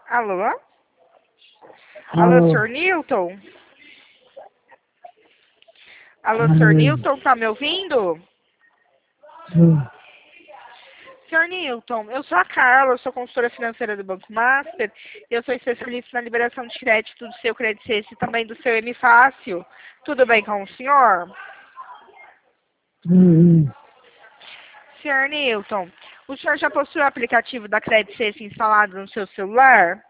Alô? Alô, Alô, senhor Newton? Alô, senhor alô, Newton, tá me ouvindo? sim, Senhor Newton, eu sou a Carla, eu sou consultora financeira do Banco Master. Eu sou especialista na liberação de crédito do seu Credit Suisse e também do seu M Fácil. Tudo bem com o senhor? sim, Senhor Newton, o senhor já possui o aplicativo da Credit Suisse instalado no seu celular?